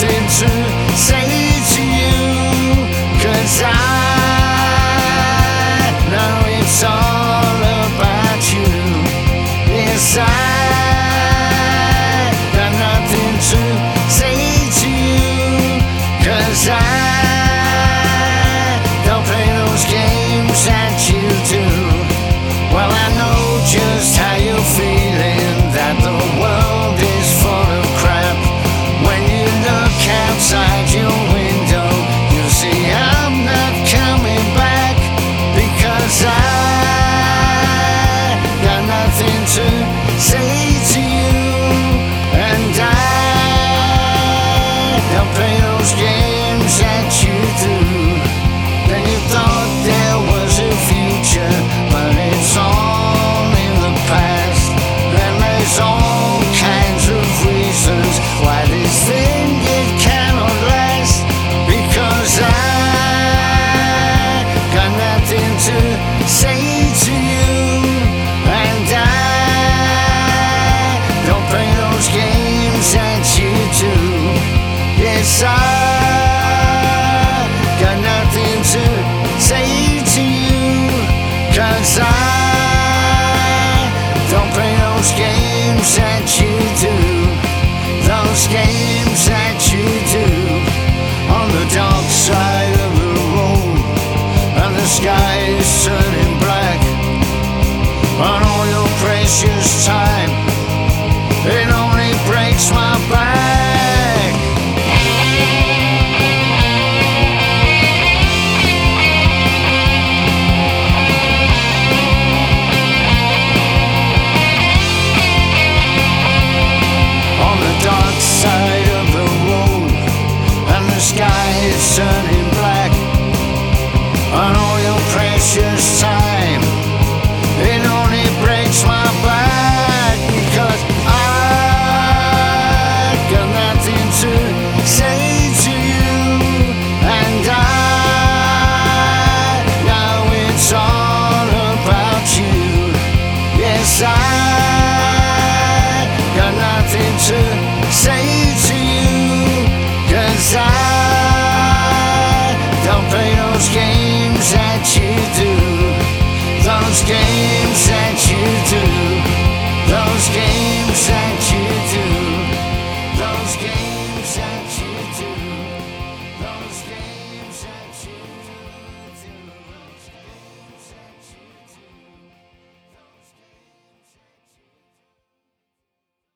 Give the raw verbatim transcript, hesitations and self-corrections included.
nothing to say to you, 'cause I know it's all about you. Yes, I got nothing to say to you, 'cause I don't play those games that you do. Well, I know just how you're feeling, that the world is full of crap. When you look outside your window, you'll see I'm not coming back, because I got nothing to say to you, and I don't play those games that you do. Then you thought there was a future, but it's all in the past. And there's all kinds of reasons why this thing, it cannot last, because I got nothing to say to you, and I don't play those games that you do. Yes, I got nothing to say to you, 'cause I don't play those games that you do. Those games that you do on the dark side of the road, and the sky is turning black. On all your precious time, it only breaks my back. On the dark side of the road, and the sky is turning black. On all your precious time, it only breaks my back, because I got nothing to say to you, and I know it's all about you. Yes, I got nothing to say to you, 'cause I don't play those games that you do. Those games that you do. Those games that you do. Those games that you do.